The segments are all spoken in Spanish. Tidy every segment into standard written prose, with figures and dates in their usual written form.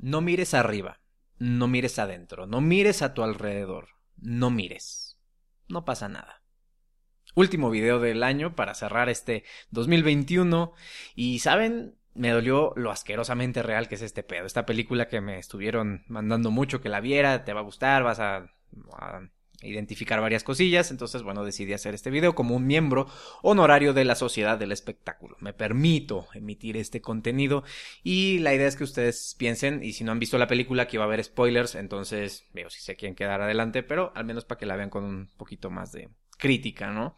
No mires arriba, no mires adentro, no mires a tu alrededor, no mires. No pasa nada. Último video del año para cerrar este 2021. Y ¿saben? Me dolió lo asquerosamente real que es este pedo. Esta película que me estuvieron mandando mucho que la viera, te va a gustar, vas a identificar varias cosillas. Entonces, bueno, decidí hacer este video como un miembro honorario de la Sociedad del Espectáculo. Me permito emitir este contenido y la idea es que ustedes piensen, y si no han visto la película, que iba a haber spoilers, entonces veo si se quieren quedar adelante, pero al menos para que la vean con un poquito más de crítica, ¿no?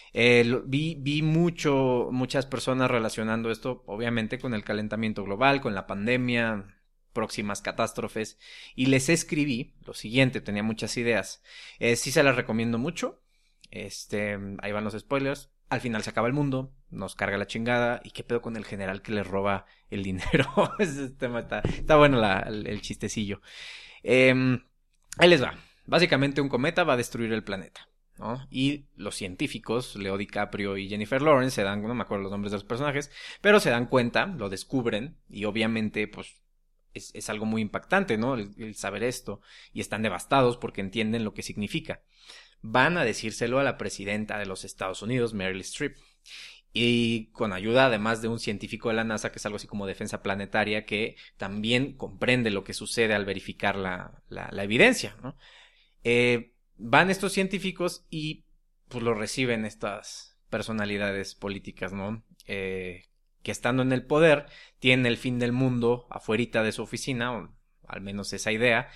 Vi muchas personas relacionando esto, obviamente, con el calentamiento global, con la pandemia, próximas catástrofes, y les escribí lo siguiente, tenía muchas ideas. Sí se las recomiendo mucho. Ahí van los spoilers. Al final se acaba el mundo, nos carga la chingada, y qué pedo con el general que le roba el dinero. Ese tema está bueno el chistecillo. Ahí les va. Básicamente un cometa va a destruir el planeta, ¿no? Y los científicos, Leo DiCaprio y Jennifer Lawrence, no me acuerdo los nombres de los personajes, pero se dan cuenta, lo descubren, y obviamente, pues, es algo muy impactante, ¿no? El saber esto, y están devastados porque entienden lo que significa. Van a decírselo a la presidenta de los Estados Unidos, Meryl Streep, y con ayuda además de un científico de la NASA, que es algo así como defensa planetaria, que también comprende lo que sucede al verificar la evidencia, ¿no? Van estos científicos y pues lo reciben estas personalidades políticas, ¿no? Que estando en el poder tienen el fin del mundo afuerita de su oficina, o al menos esa idea,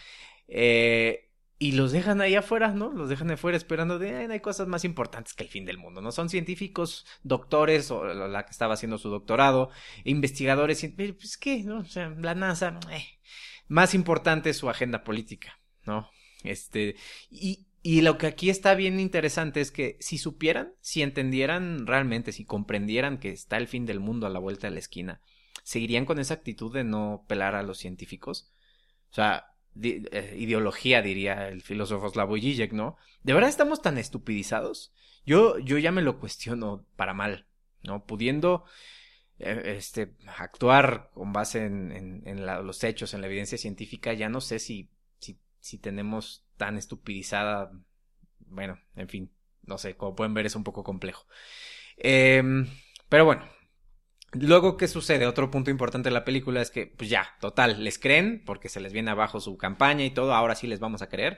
y los dejan ahí afuera, ¿no? Los dejan afuera esperando hay cosas más importantes que el fin del mundo, ¿no? Son científicos, doctores, o la que estaba haciendo su doctorado, investigadores, pues qué, ¿no? O sea, la NASA, más importante es su agenda política, ¿no? Y lo que aquí está bien interesante es que si supieran, si entendieran realmente, si comprendieran que está el fin del mundo a la vuelta de la esquina, ¿seguirían con esa actitud de no pelar a los científicos? O sea, ideología, diría el filósofo Slavoj Žižek, ¿no? ¿De verdad estamos tan estupidizados? Yo ya me lo cuestiono para mal, ¿no? Pudiendo actuar con base en los hechos, en la evidencia científica, ya no sé si tenemos tan estupidizada, bueno, en fin, no sé, como pueden ver es un poco complejo. Pero bueno, luego, ¿qué sucede? Otro punto importante de la película es que, pues ya, total, les creen porque se les viene abajo su campaña y todo, ahora sí les vamos a creer.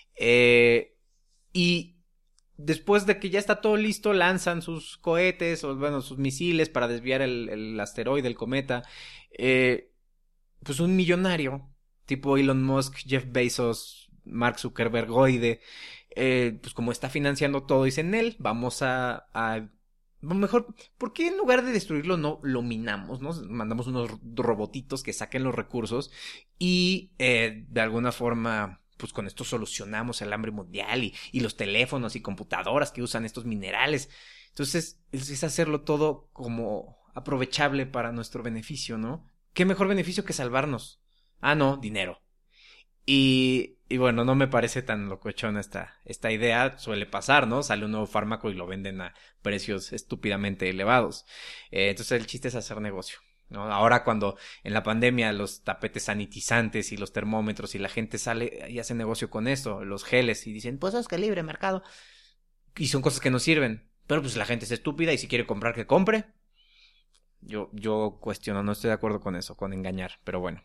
Y después de que ya está todo listo, lanzan sus cohetes o, bueno, sus misiles para desviar el asteroide, el cometa. Pues un millonario, tipo Elon Musk, Jeff Bezos, Mark Zuckerbergoide, pues como está financiando todo, dicen él, vamos a mejor, ¿por qué en lugar de destruirlo no lo minamos, no? Mandamos unos robotitos que saquen los recursos y de alguna forma, pues con esto solucionamos el hambre mundial y los teléfonos y computadoras que usan estos minerales. Entonces, es hacerlo todo como aprovechable para nuestro beneficio, ¿no? ¿Qué mejor beneficio que salvarnos? Ah, no, dinero. Y bueno, no me parece tan locochona esta idea. Suele pasar, ¿no? Sale un nuevo fármaco y lo venden a precios estúpidamente elevados. Entonces el chiste es hacer negocio, ¿no? Ahora cuando en la pandemia los tapetes sanitizantes y los termómetros y la gente sale y hace negocio con eso, los geles, y dicen, pues es que libre mercado. Y son cosas que no sirven. Pero pues la gente es estúpida y si quiere comprar, que compre. Yo cuestiono, no estoy de acuerdo con eso, con engañar, pero bueno.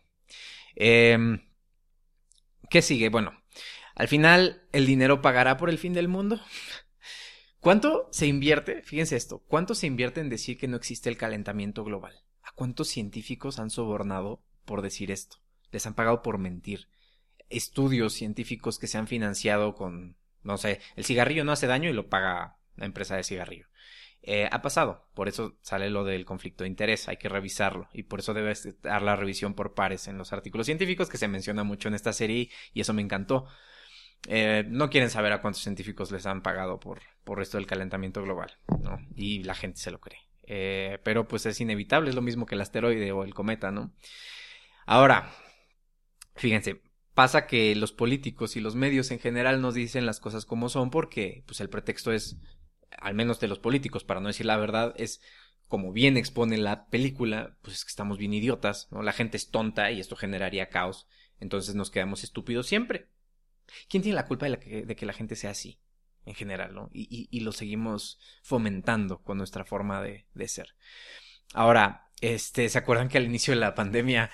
¿Qué sigue? Bueno, al final, ¿el dinero pagará por el fin del mundo? ¿Cuánto se invierte? Fíjense esto, ¿cuánto se invierte en decir que no existe el calentamiento global? ¿A cuántos científicos han sobornado por decir esto? Les han pagado por mentir. Estudios científicos que se han financiado con, no sé, el cigarrillo no hace daño y lo paga la empresa de cigarrillo. Ha pasado, por eso sale lo del conflicto de interés, hay que revisarlo y por eso debe estar la revisión por pares en los artículos científicos que se menciona mucho en esta serie y eso me encantó. No quieren saber a cuántos científicos les han pagado por esto del calentamiento global, ¿no? Y la gente se lo cree. Pero pues es inevitable, es lo mismo que el asteroide o el cometa, ¿no? Ahora, fíjense, pasa que los políticos y los medios en general nos dicen las cosas como son porque pues el pretexto es, al menos de los políticos, para no decir la verdad, es como bien expone la película, pues es que estamos bien idiotas, ¿no? La gente es tonta y esto generaría caos, entonces nos quedamos estúpidos siempre. ¿Quién tiene la culpa de que la gente sea así? En general, ¿no? Y lo seguimos fomentando con nuestra forma de ser. Ahora, ¿se acuerdan que al inicio de la pandemia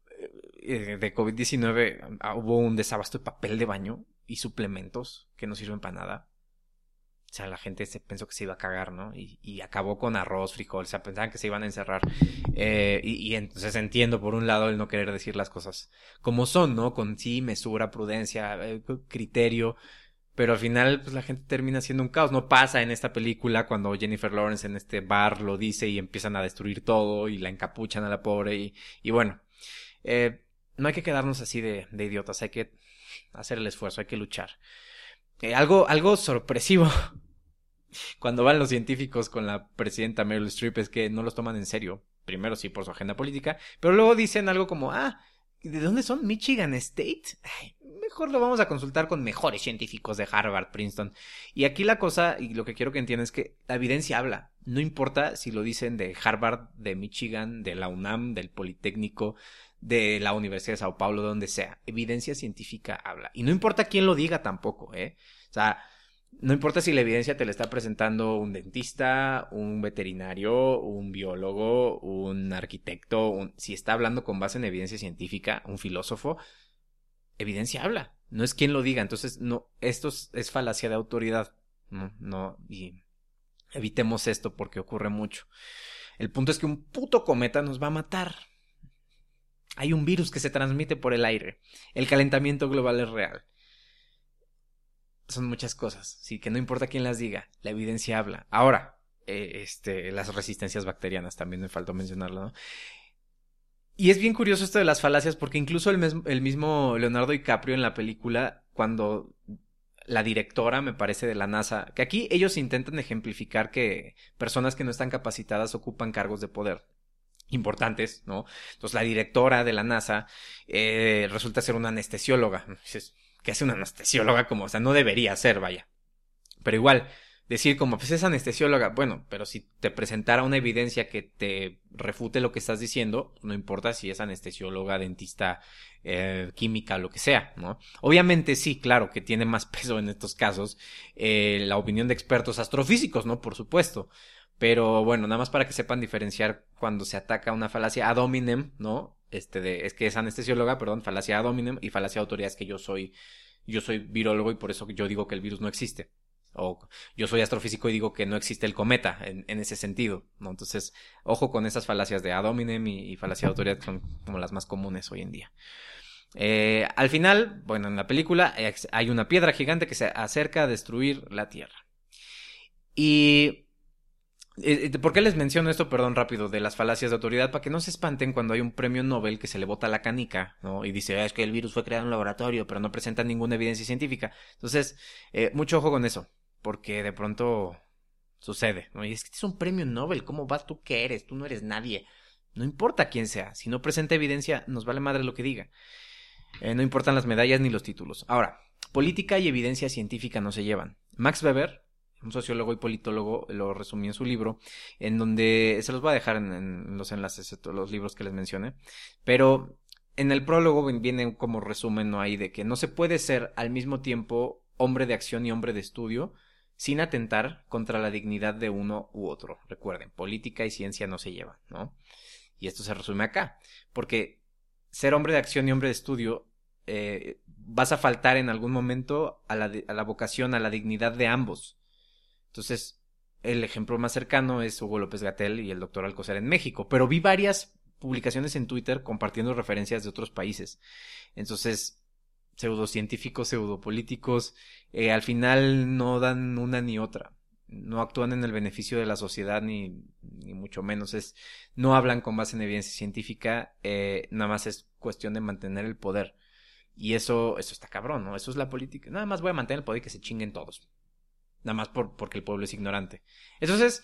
de COVID-19 hubo un desabasto de papel de baño y suplementos que no sirven para nada? O sea, la gente se pensó que se iba a cagar, ¿no? Y acabó con arroz, frijol, o sea, pensaban que se iban a encerrar. Y entonces entiendo, por un lado, el no querer decir las cosas como son, ¿no? Con sí, mesura, prudencia, criterio. Pero al final, pues la gente termina siendo un caos. No pasa en esta película cuando Jennifer Lawrence en este bar lo dice y empiezan a destruir todo y la encapuchan a la pobre. Y bueno, no hay que quedarnos así de idiotas, hay que hacer el esfuerzo, hay que luchar. Algo sorpresivo cuando van los científicos con la presidenta Meryl Streep es que no los toman en serio. Primero sí por su agenda política, pero luego dicen algo como, ¿de dónde son? ¿Michigan State? Ay, mejor lo vamos a consultar con mejores científicos de Harvard, Princeton. Y aquí la cosa, y lo que quiero que entiendan es que la evidencia habla. No importa si lo dicen de Harvard, de Michigan, de la UNAM, del Politécnico, de la Universidad de Sao Paulo, donde sea. Evidencia científica habla. Y no importa quién lo diga tampoco, ¿eh? O sea, no importa si la evidencia te la está presentando un dentista, un veterinario, un biólogo, un arquitecto, si está hablando con base en evidencia científica, un filósofo, evidencia habla. No es quien lo diga. Entonces, no, esto es falacia de autoridad. No, y evitemos esto porque ocurre mucho. El punto es que un puto cometa nos va a matar. Hay un virus que se transmite por el aire. El calentamiento global es real. Son muchas cosas, sí, que no importa quién las diga, la evidencia habla. Ahora, las resistencias bacterianas, también me faltó mencionarlo, ¿no? Y es bien curioso esto de las falacias, porque incluso el mismo Leonardo DiCaprio en la película, cuando la directora, me parece, de la NASA, que aquí ellos intentan ejemplificar que personas que no están capacitadas ocupan cargos de poder importantes, ¿no? Entonces la directora de la NASA resulta ser una anestesióloga. Dices, ¿qué hace una anestesióloga? Como, o sea, no debería ser, vaya. Pero igual, decir como, pues es anestesióloga, bueno, pero si te presentara una evidencia que te refute lo que estás diciendo, no importa si es anestesióloga, dentista, química, lo que sea, ¿no? Obviamente sí, claro, que tiene más peso en estos casos la opinión de expertos astrofísicos, ¿no? Por supuesto. Pero bueno, nada más para que sepan diferenciar cuando se ataca una falacia ad hominem, ¿no? Es que es anestesióloga, perdón, falacia ad hominem y falacia de autoridad es que yo soy virólogo y por eso yo digo que el virus no existe. O yo soy astrofísico y digo que no existe el cometa en ese sentido, ¿no? Entonces, ojo con esas falacias de ad hominem y falacia de autoridad, que son como las más comunes hoy en día. Al final, bueno, en la película hay una piedra gigante que se acerca a destruir la Tierra. Y ¿por qué les menciono esto, perdón, rápido, de las falacias de autoridad? Para que no se espanten cuando hay un premio Nobel que se le bota la canica, ¿no? Y dice, es que el virus fue creado en un laboratorio, pero no presenta ninguna evidencia científica. Entonces, mucho ojo con eso, porque de pronto sucede, ¿no? Y es que este es un premio Nobel, ¿cómo vas tú que eres? Tú no eres nadie. No importa quién sea, si no presenta evidencia, nos vale madre lo que diga. No importan las medallas ni los títulos. Ahora, política y evidencia científica no se llevan. Max Weber, un sociólogo y politólogo, lo resumió en su libro, en donde se los voy a dejar en los enlaces, los libros que les mencioné, pero en el prólogo viene como resumen, ¿no? Ahí de que no se puede ser al mismo tiempo hombre de acción y hombre de estudio sin atentar contra la dignidad de uno u otro. Recuerden, política y ciencia no se llevan, ¿no? Y esto se resume acá, porque ser hombre de acción y hombre de estudio vas a faltar en algún momento a la vocación, a la dignidad de ambos. Entonces, el ejemplo más cercano es Hugo López-Gatell y el doctor Alcocer en México, pero vi varias publicaciones en Twitter compartiendo referencias de otros países. Entonces, pseudocientíficos, pseudopolíticos, al final no dan una ni otra. No actúan en el beneficio de la sociedad ni mucho menos. No hablan con base en evidencia científica, nada más es cuestión de mantener el poder. Y eso está cabrón, ¿no? Eso es la política. Nada más voy a mantener el poder y que se chinguen todos. Nada más porque el pueblo es ignorante. Entonces,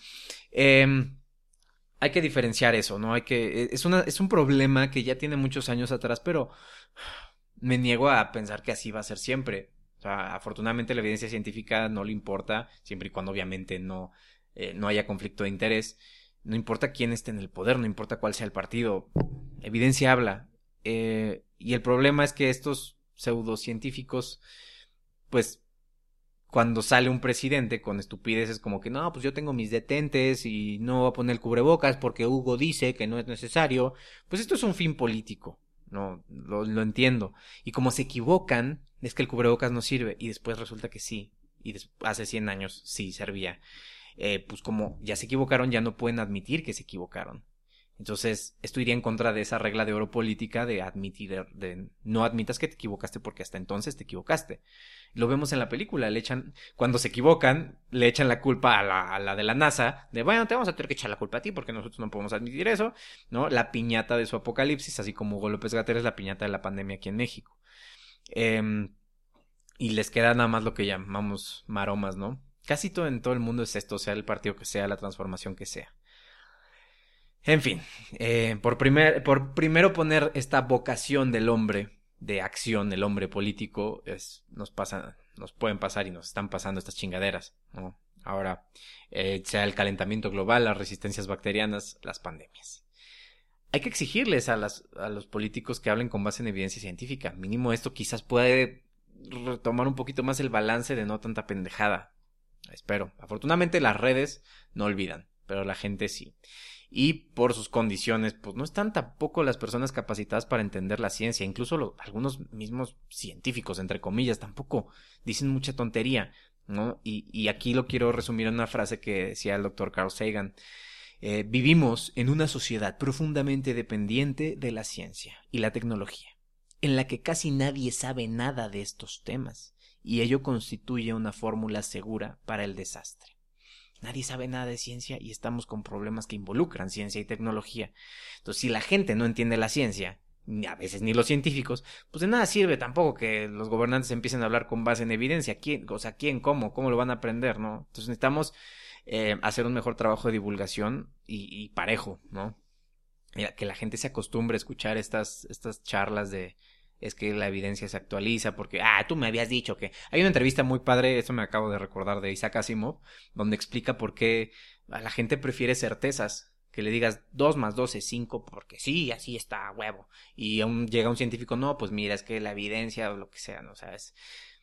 hay que diferenciar eso, ¿no? Es un problema que ya tiene muchos años atrás, pero me niego a pensar que así va a ser siempre. O sea, afortunadamente la evidencia científica no le importa, siempre y cuando obviamente no haya conflicto de interés. No importa quién esté en el poder, no importa cuál sea el partido. Evidencia habla. Y el problema es que estos pseudocientíficos, pues, cuando sale un presidente con estupideces como que no, pues yo tengo mis detentes y no voy a poner el cubrebocas porque Hugo dice que no es necesario, pues esto es un fin político, no lo entiendo. Y como se equivocan, es que el cubrebocas no sirve y después resulta que sí, y hace 100 años sí servía. Pues como ya se equivocaron, ya no pueden admitir que se equivocaron. Entonces, esto iría en contra de esa regla de oro política de admitir, de no admitas que te equivocaste porque hasta entonces te equivocaste. Lo vemos en la película, le echan, cuando se equivocan, le echan la culpa a la de la NASA, de bueno, te vamos a tener que echar la culpa a ti porque nosotros no podemos admitir eso, ¿no? La piñata de su apocalipsis, así como Hugo López Gatell es la piñata de la pandemia aquí en México. Y les queda nada más lo que llamamos maromas, ¿no? Casi todo en todo el mundo es esto, sea el partido que sea, la transformación que sea. En fin, por primero poner esta vocación del hombre de acción, el hombre político, nos pueden pasar y nos están pasando estas chingaderas, ¿no? Ahora, sea el calentamiento global, las resistencias bacterianas, las pandemias. Hay que exigirles a los políticos que hablen con base en evidencia científica. Mínimo esto quizás puede retomar un poquito más el balance de no tanta pendejada. Espero. Afortunadamente las redes no olvidan, pero la gente sí. Y por sus condiciones, pues no están tampoco las personas capacitadas para entender la ciencia. Incluso algunos mismos científicos, entre comillas, tampoco dicen mucha tontería, ¿no? Y aquí lo quiero resumir en una frase que decía el doctor Carl Sagan. Vivimos en una sociedad profundamente dependiente de la ciencia y la tecnología, en la que casi nadie sabe nada de estos temas, y ello constituye una fórmula segura para el desastre. Nadie sabe nada de ciencia y estamos con problemas que involucran ciencia y tecnología. Entonces, si la gente no entiende la ciencia, ni a veces ni los científicos, pues de nada sirve tampoco que los gobernantes empiecen a hablar con base en evidencia. ¿Quién, o sea, quién, cómo lo van a aprender, no? Entonces necesitamos hacer un mejor trabajo de divulgación y parejo, ¿no? Que la gente se acostumbre a escuchar estas charlas de es que la evidencia se actualiza porque, tú me habías dicho que... Hay una entrevista muy padre, eso me acabo de recordar, de Isaac Asimov, donde explica por qué a la gente prefiere certezas, que le digas 2 más 2 es 5 porque sí, así está, huevo. Y aún llega un científico, no, pues mira, es que la evidencia o lo que sea, ¿no? ¿Sabes?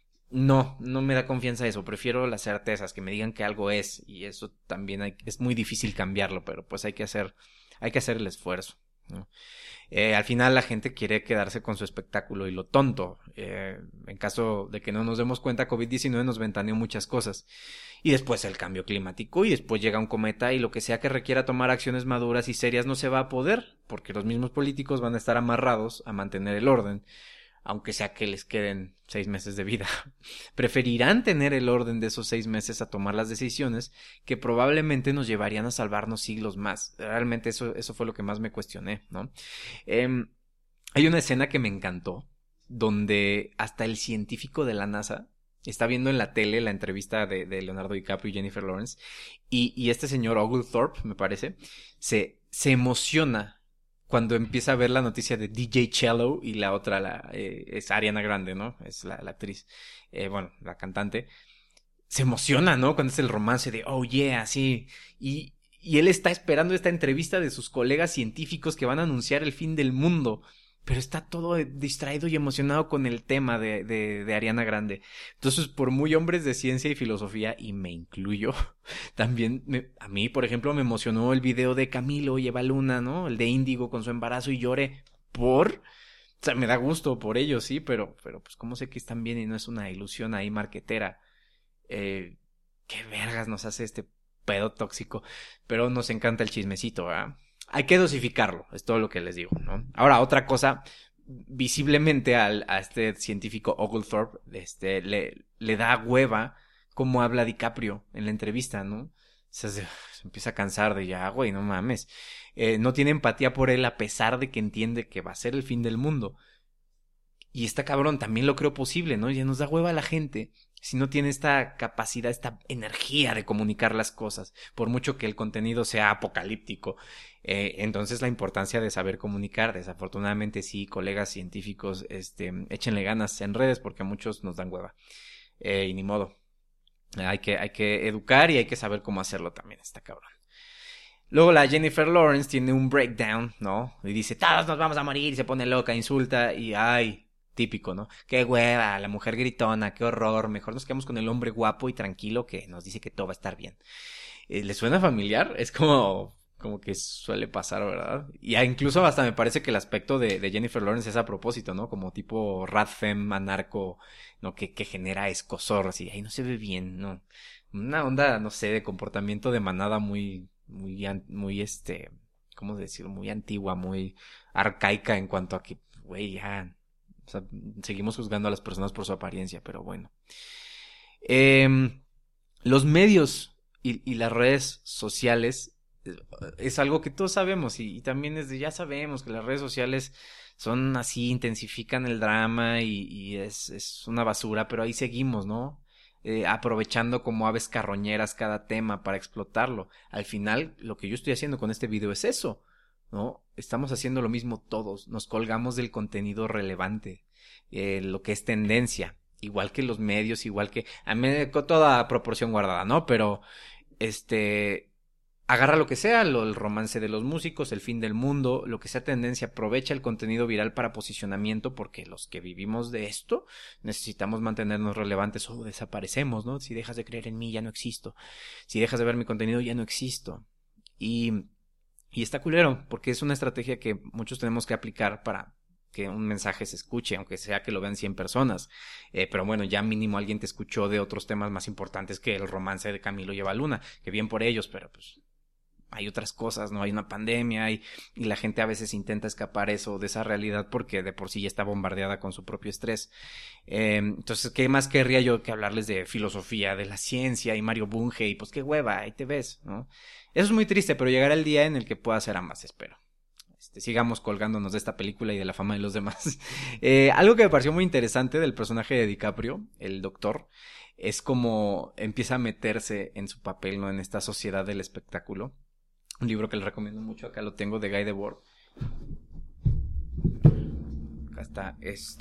No me da confianza eso, prefiero las certezas, que me digan que algo es, y eso también es muy difícil cambiarlo, pero pues hay que hacer el esfuerzo, ¿no? Al final la gente quiere quedarse con su espectáculo y lo tonto. En caso de que no nos demos cuenta, COVID-19 nos ventaneó muchas cosas. Y después el cambio climático, y después llega un cometa, y lo que sea que requiera tomar acciones maduras y serias no se va a poder, porque los mismos políticos van a estar amarrados a mantener el orden, aunque sea que les queden 6 meses de vida. Preferirán tener el orden de esos 6 meses a tomar las decisiones que probablemente nos llevarían a salvarnos siglos más. Realmente eso fue lo que más me cuestioné, ¿no? Hay una escena que me encantó, donde hasta el científico de la NASA está viendo en la tele la entrevista de Leonardo DiCaprio y Jennifer Lawrence, y este señor Oglethorpe, me parece, se emociona cuando empieza a ver la noticia de DJ Cello y la otra es Ariana Grande, ¿no? Es la actriz, bueno, la cantante. Se emociona, ¿no? Cuando es el romance de, oh yeah, sí. Y él está esperando esta entrevista de sus colegas científicos que van a anunciar el fin del mundo. Pero está todo distraído y emocionado con el tema de Ariana Grande. Entonces, por muy hombres de ciencia y filosofía, y me incluyo, también a mí, por ejemplo, me emocionó el video de Camilo y Eva Luna, ¿no? El de Índigo con su embarazo, y lloré o sea, me da gusto por ellos, sí, pero pues cómo sé que están bien y no es una ilusión ahí marquetera. ¿Qué vergas nos hace este pedo tóxico? Pero nos encanta el chismecito, ¿verdad? Hay que dosificarlo, es todo lo que les digo, ¿no? Ahora, otra cosa, visiblemente a este científico Oglethorpe, le da hueva cómo habla DiCaprio en la entrevista, ¿no? O sea, se empieza a cansar de ya, güey, no mames. No tiene empatía por él a pesar de que entiende que va a ser el fin del mundo. Y está cabrón, también lo creo posible, ¿no? Ya nos da hueva a la gente si no tiene esta capacidad, esta energía de comunicar las cosas, por mucho que el contenido sea apocalíptico. Entonces la importancia de saber comunicar, desafortunadamente sí, colegas científicos, échenle ganas en redes porque a muchos nos dan hueva. Y ni modo. Hay que educar y hay que saber cómo hacerlo también, está cabrón. Luego la Jennifer Lawrence tiene un breakdown, ¿no? Y dice, todos nos vamos a morir, y se pone loca, insulta, y ay, típico, ¿no? Qué hueva, la mujer gritona, qué horror, mejor nos quedamos con el hombre guapo y tranquilo que nos dice que todo va a estar bien. ¿Le suena familiar? Es como que suele pasar, ¿verdad? Y incluso hasta me parece que el aspecto de Jennifer Lawrence es a propósito, ¿no? Como tipo Radfem, anarco, ¿no? Que genera escozor, así, ay, no se ve bien, ¿no? Una onda, no sé, de comportamiento de manada muy, ¿cómo decirlo? Muy antigua, muy arcaica en cuanto a que, güey, ya, o sea, seguimos juzgando a las personas por su apariencia, pero bueno. Los medios y las redes sociales es algo que todos sabemos y también ya sabemos que las redes sociales son así, intensifican el drama y es una basura, pero ahí seguimos, ¿no? Aprovechando como aves carroñeras cada tema para explotarlo. Al final, lo que yo estoy haciendo con este video es eso, ¿no? Estamos haciendo lo mismo todos, nos colgamos del contenido relevante, lo que es tendencia, igual que los medios, igual que, a mí con toda proporción guardada, ¿no? Pero, agarra lo que sea, el romance de los músicos, el fin del mundo, lo que sea tendencia, aprovecha el contenido viral para posicionamiento, porque los que vivimos de esto necesitamos mantenernos relevantes o desaparecemos, ¿no? Si dejas de creer en mí, ya no existo. Si dejas de ver mi contenido, ya no existo. Y está culero, porque es una estrategia que muchos tenemos que aplicar para que un mensaje se escuche, aunque sea que lo vean 100 personas. Pero bueno, ya mínimo alguien te escuchó de otros temas más importantes que el romance de Camilo y Eva Luna, que bien por ellos, pero pues hay otras cosas, ¿no? Hay una pandemia y la gente a veces intenta escapar eso de esa realidad porque de por sí ya está bombardeada con su propio estrés. Entonces, ¿qué más querría yo que hablarles de filosofía, de la ciencia y Mario Bunge? Y pues qué hueva, ahí te ves, ¿no? Eso es muy triste, pero llegará el día en el que pueda hacer ambas, espero. Sigamos colgándonos de esta película y de la fama de los demás. Algo que me pareció muy interesante del personaje de DiCaprio, el doctor, es como empieza a meterse en su papel, ¿no? En esta sociedad del espectáculo. Un libro que les recomiendo mucho, acá lo tengo, de Guy Debord. Acá está,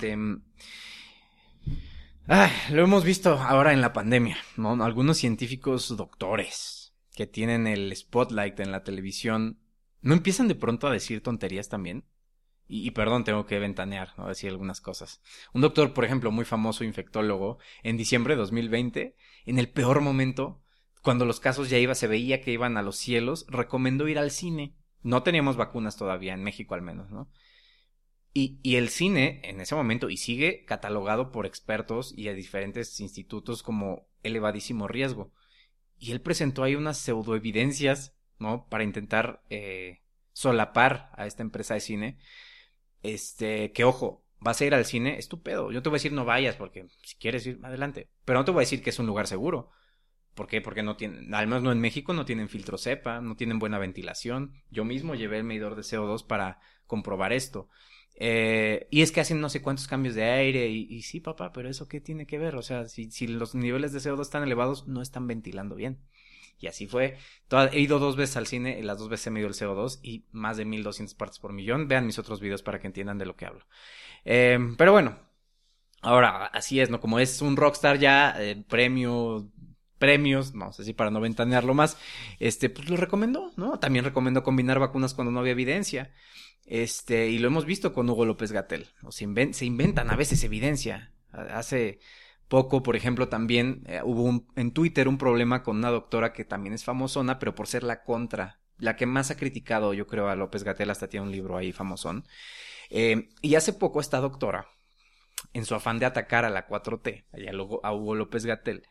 lo hemos visto ahora en la pandemia, ¿no? Algunos científicos doctores que tienen el spotlight en la televisión, ¿no empiezan de pronto a decir tonterías también? Y perdón, tengo que ventanear, ¿no? Decir algunas cosas. Un doctor, por ejemplo, muy famoso, infectólogo, en diciembre de 2020, en el peor momento, cuando los casos ya se veía que iban a los cielos, recomendó ir al cine. No teníamos vacunas todavía, en México al menos, ¿no? Y el cine, en ese momento, y sigue catalogado por expertos y a diferentes institutos como elevadísimo riesgo. Y él presentó ahí unas pseudoevidencias, ¿no? Para intentar solapar a esta empresa de cine. Que ojo, vas a ir al cine, es tu pedo. Yo te voy a decir no vayas porque si quieres ir, adelante. Pero no te voy a decir que es un lugar seguro. ¿Por qué? Porque no tienen, al menos no en México, no tienen filtro cepa, no tienen buena ventilación. Yo mismo llevé el medidor de CO2 para comprobar esto. Y es que hacen no sé cuántos cambios de aire y sí, papá, pero ¿eso qué tiene que ver? O sea, si los niveles de CO2 están elevados, no están ventilando bien. Y así fue. He ido 2 veces al cine y las 2 veces he medido el CO2 y más de 1200 partes por millón. Vean mis otros videos para que entiendan de lo que hablo. Pero bueno, ahora así es, ¿no? Como es un rockstar ya, premios, no sé si para no ventanearlo más, pues lo recomendó, ¿no? También recomendó combinar vacunas cuando no había evidencia. Y lo hemos visto con Hugo López-Gatell. Se inventan a veces evidencia. Hace poco, por ejemplo, también hubo en Twitter un problema con una doctora que también es famosona, pero por ser la que más ha criticado, yo creo, a López-Gatell, hasta tiene un libro ahí famosón. Y hace poco esta doctora, en su afán de atacar a la 4T, a Hugo López-Gatell,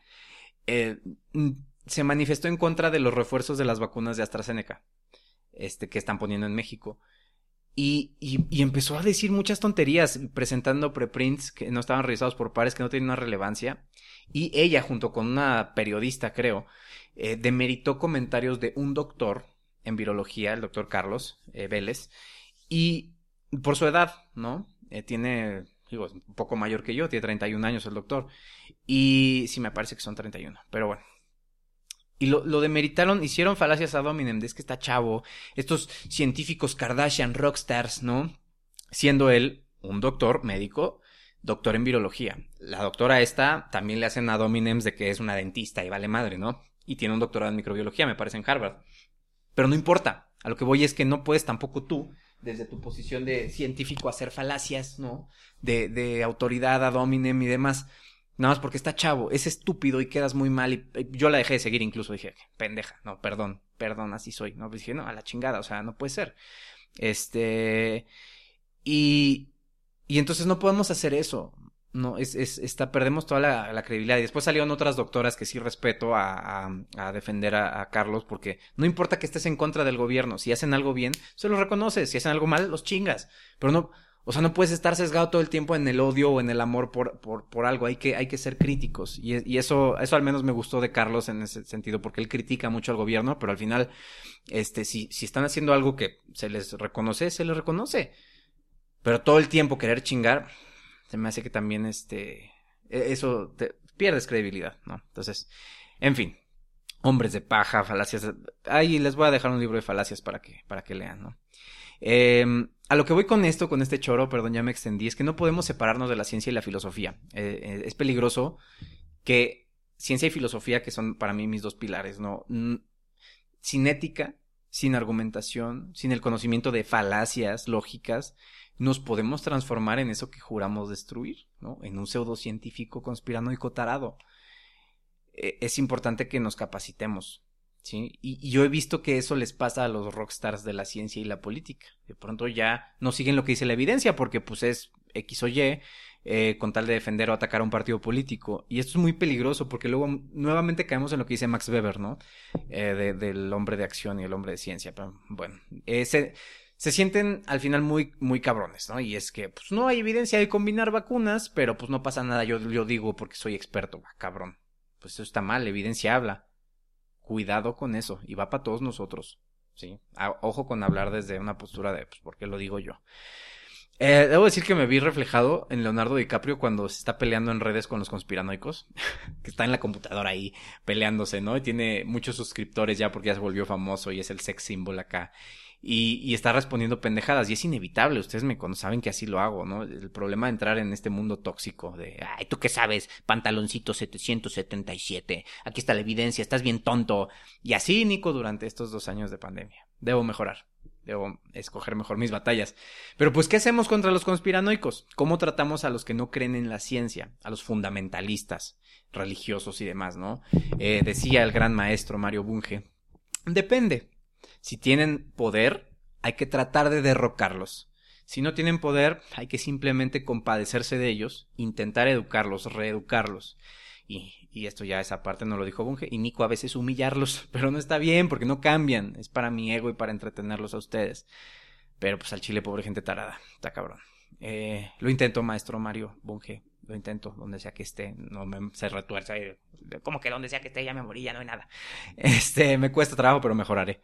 se manifestó en contra de los refuerzos de las vacunas de AstraZeneca, que están poniendo en México. Y empezó a decir muchas tonterías, presentando preprints que no estaban revisados por pares, que no tenían una relevancia. Y ella, junto con una periodista, creo, demeritó comentarios de un doctor en virología, el doctor Carlos Vélez, y por su edad, ¿no? Tiene, digo, es un poco mayor que yo, tiene 31 años el doctor. Y sí, me parece que son 31, pero bueno. Y lo demeritaron, hicieron falacias ad hominem, de es que está chavo, estos científicos Kardashian, rockstars, ¿no? Siendo él un doctor médico, doctor en virología. La doctora esta también le hacen ad hominems de que es una dentista y vale madre, ¿no? Y tiene un doctorado en microbiología, me parece, en Harvard. Pero no importa. A lo que voy es que no puedes tampoco tú, desde tu posición de científico, hacer falacias, ¿no? De autoridad ad hominem y demás. Nada más porque está chavo, es estúpido y quedas muy mal. Y yo la dejé de seguir incluso. Dije, pendeja, no, perdón, así soy. No, pues dije, no, a la chingada, o sea, no puede ser. Y, y entonces no podemos hacer eso. No, perdemos toda la credibilidad. Y después salieron otras doctoras que sí respeto a defender a Carlos, porque no importa que estés en contra del gobierno, si hacen algo bien, se los reconoces, si hacen algo mal, los chingas. Pero no, o sea, no puedes estar sesgado todo el tiempo en el odio o en el amor por algo, hay que ser críticos. Y eso al menos me gustó de Carlos en ese sentido, porque él critica mucho al gobierno, pero al final, si están haciendo algo que se les reconoce, se les reconoce. Pero todo el tiempo querer chingar, se me hace que también eso te pierdes credibilidad, ¿no? Entonces, en fin, hombres de paja, falacias. Ahí les voy a dejar un libro de falacias para que lean, ¿no? A lo que voy con este choro, perdón, ya me extendí, es que no podemos separarnos de la ciencia y la filosofía. Es peligroso que ciencia y filosofía, que son para mí mis dos pilares, ¿no? Sin ética, sin argumentación, sin el conocimiento de falacias lógicas, nos podemos transformar en eso que juramos destruir, ¿no? En un pseudocientífico conspiranoico tarado. Es importante que nos capacitemos, ¿sí? Y yo he visto que eso les pasa a los rockstars de la ciencia y la política. De pronto ya no siguen lo que dice la evidencia porque pues es X o Y, con tal de defender o atacar a un partido político. Y esto es muy peligroso porque luego nuevamente caemos en lo que dice Max Weber, ¿no? Del hombre de acción y el hombre de ciencia. Pero bueno, se sienten al final muy, muy cabrones, ¿no? Y es que pues no hay evidencia de combinar vacunas, pero pues no pasa nada, yo digo porque soy experto, cabrón. Pues eso está mal, la evidencia habla. Cuidado con eso, y va para todos nosotros, ¿sí? Ojo con hablar desde una postura de, pues, ¿por qué lo digo yo? Debo decir que me vi reflejado en Leonardo DiCaprio cuando se está peleando en redes con los conspiranoicos, que está en la computadora ahí peleándose, ¿no? Y tiene muchos suscriptores ya porque ya se volvió famoso y es el sex symbol acá. Y está respondiendo pendejadas y es inevitable, ustedes me conocen, saben que así lo hago, ¿no? El problema de entrar en este mundo tóxico de, ay, ¿tú qué sabes? Pantaloncito 777, aquí está la evidencia, estás bien tonto. Y así, Nico, durante estos 2 años de pandemia. Debo mejorar, debo escoger mejor mis batallas. Pero pues, ¿qué hacemos contra los conspiranoicos? ¿Cómo tratamos a los que no creen en la ciencia? A los fundamentalistas religiosos y demás, ¿no? Decía el gran maestro Mario Bunge, depende. Si tienen poder, hay que tratar de derrocarlos. Si no tienen poder, hay que simplemente compadecerse de ellos, intentar educarlos, reeducarlos. Y esto ya esa parte no lo dijo Bunge, y Nico a veces humillarlos, pero no está bien porque no cambian, es para mi ego y para entretenerlos a ustedes. Pero pues al chile, pobre gente tarada, está cabrón. Lo intento, maestro Mario Bunge, lo intento, donde sea que esté, no se retuerza. Como que donde sea que esté, ya me morí, ya no hay nada. Me cuesta trabajo, pero mejoraré.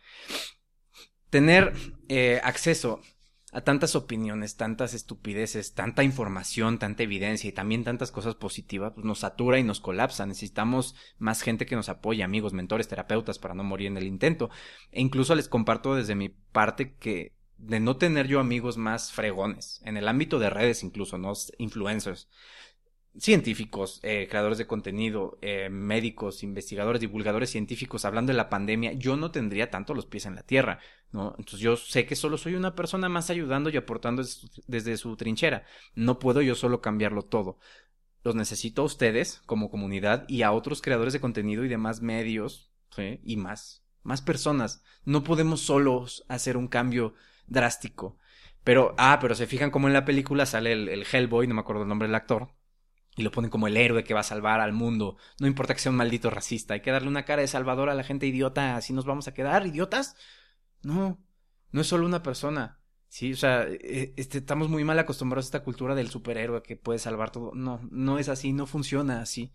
Tener acceso a tantas opiniones, tantas estupideces, tanta información, tanta evidencia y también tantas cosas positivas, pues nos satura y nos colapsa. Necesitamos más gente que nos apoye, amigos, mentores, terapeutas, para no morir en el intento. E incluso les comparto desde mi parte que de no tener yo amigos más fregones, en el ámbito de redes incluso, ¿no? Influencers, científicos, creadores de contenido, médicos, investigadores, divulgadores científicos hablando de la pandemia, yo no tendría tanto los pies en la tierra, ¿no? Entonces yo sé que solo soy una persona más ayudando y aportando desde su trinchera. No puedo yo solo cambiarlo todo. Los necesito a ustedes como comunidad y a otros creadores de contenido y demás medios, ¿sí? Y más personas. No podemos solos hacer un cambio drástico. Pero se fijan como en la película sale el Hellboy, no me acuerdo el nombre del actor, y lo ponen como el héroe que va a salvar al mundo. No importa que sea un maldito racista, hay que darle una cara de salvador a la gente idiota. ¿Así nos vamos a quedar, idiotas? No es solo una persona. Sí, o sea, estamos muy mal acostumbrados a esta cultura del superhéroe que puede salvar todo. No es así, no funciona así.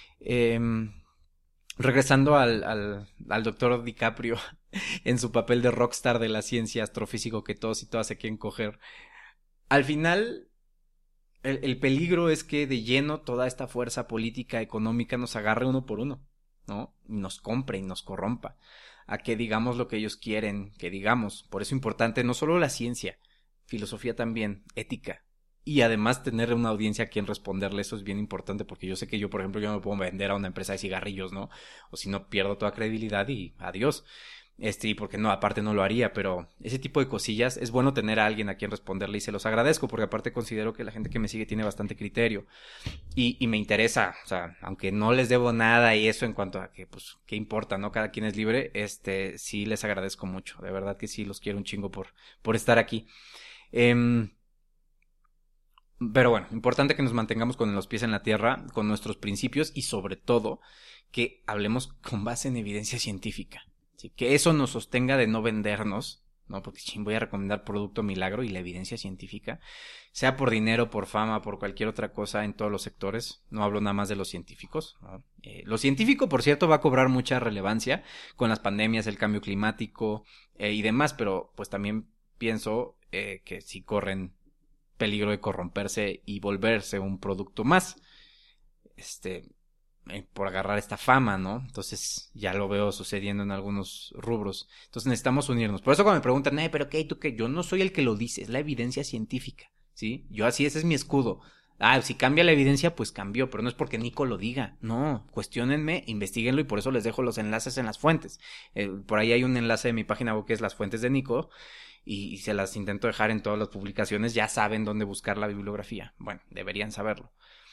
Regresando al doctor DiCaprio en su papel de rockstar de la ciencia, astrofísico que todos y todas se quieren coger. Al final, el peligro es que de lleno toda esta fuerza política, económica nos agarre uno por uno, ¿no? Y nos compre y nos corrompa a que digamos lo que ellos quieren que digamos. Por eso es importante no solo la ciencia, filosofía también, ética. Y además tener una audiencia a quien responderle, eso es bien importante, porque yo sé que yo, por ejemplo, yo no me puedo vender a una empresa de cigarrillos, ¿no? O si no, pierdo toda credibilidad y adiós. Y porque no, aparte no lo haría, pero ese tipo de cosillas es bueno tener a alguien a quien responderle y se los agradezco porque aparte considero que la gente que me sigue tiene bastante criterio y me interesa, o sea, aunque no les debo nada y eso en cuanto a que, pues, qué importa, ¿no? Cada quien es libre, sí les agradezco mucho, de verdad que sí los quiero un chingo por estar aquí. Em, pero bueno, importante que nos mantengamos con los pies en la tierra, con nuestros principios y sobre todo que hablemos con base en evidencia científica. ¿Sí? Que eso nos sostenga de no vendernos, ¿no? Porque voy a recomendar producto milagro y la evidencia científica, sea por dinero, por fama, por cualquier otra cosa en todos los sectores. No hablo nada más de los científicos, ¿no? Lo científico, por cierto, va a cobrar mucha relevancia con las pandemias, el cambio climático y demás, pero pues también pienso que si corren peligro de corromperse y volverse un producto más, por agarrar esta fama, ¿no? Entonces ya lo veo sucediendo en algunos rubros. Entonces necesitamos unirnos. Por eso cuando me preguntan, pero ¿qué? ¿Tú qué? Yo no soy el que lo dice, es la evidencia científica, ¿sí? Yo así, ese es mi escudo. Si cambia la evidencia, pues cambió, pero no es porque Nico lo diga. No, cuestiónenme, investiguenlo y por eso les dejo los enlaces en las fuentes. Por ahí hay un enlace de mi página web que es las fuentes de Nico y se las intento dejar en todas las publicaciones. Ya saben dónde buscar la bibliografía. Bueno, deberían saberlo.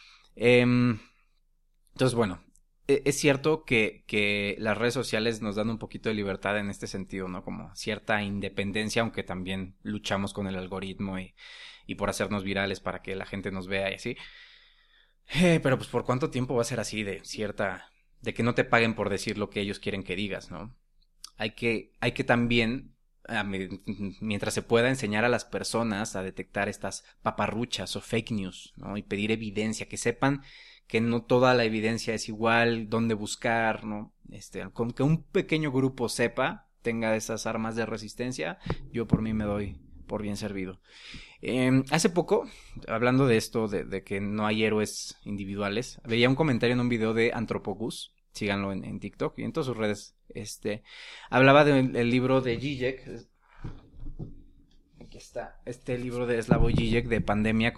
Entonces, bueno, es cierto que las redes sociales nos dan un poquito de libertad en este sentido, ¿no? Como cierta independencia, aunque también luchamos con el algoritmo y por hacernos virales para que la gente nos vea y así. Pero pues por cuánto tiempo va a ser así de que no te paguen por decir lo que ellos quieren que digas, ¿no? Hay que también, mientras se pueda, enseñar a las personas a detectar estas paparruchas o fake news, ¿no? Y pedir evidencia, que sepan que no toda la evidencia es igual, dónde buscar, ¿no? Con que un pequeño grupo sepa, tenga esas armas de resistencia, yo por mí me doy por bien servido. Hace poco, hablando de esto, de que no hay héroes individuales, veía un comentario en un video de Anthropocus, síganlo en TikTok y en todas sus redes, hablaba del libro de Zizek. Aquí está, este libro de Slavoj Žižek de pandemia,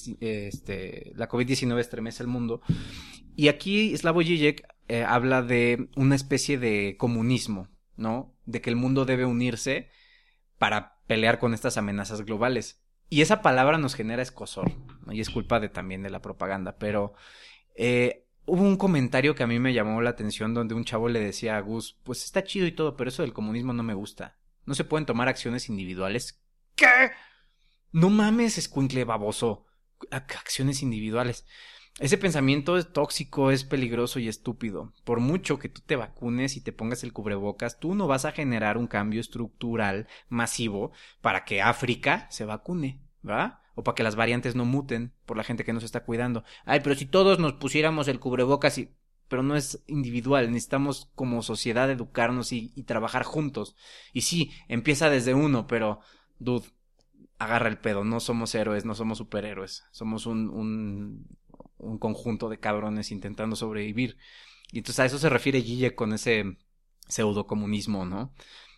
la COVID-19 estremece el mundo. Y aquí Slavoj Žižek habla de una especie de comunismo, ¿no? De que el mundo debe unirse para pelear con estas amenazas globales. Y esa palabra nos genera escozor, ¿no? Y es culpa también de la propaganda, pero hubo un comentario que a mí me llamó la atención donde un chavo le decía a Gus, pues está chido y todo, pero eso del comunismo no me gusta. No se pueden tomar acciones individuales. ¿Qué? No mames, escuincle baboso. Acciones individuales. Ese pensamiento es tóxico, es peligroso y estúpido. Por mucho que tú te vacunes y te pongas el cubrebocas, tú no vas a generar un cambio estructural masivo para que África se vacune, ¿verdad? O para que las variantes no muten por la gente que no se está cuidando. Pero si todos nos pusiéramos el cubrebocas y... Pero no es individual, necesitamos como sociedad educarnos y trabajar juntos. Y sí, empieza desde uno, pero... Dude, agarra el pedo, no somos héroes, no somos superhéroes, somos un conjunto de cabrones intentando sobrevivir. Y entonces a eso se refiere Gille con ese pseudocomunismo, ¿no?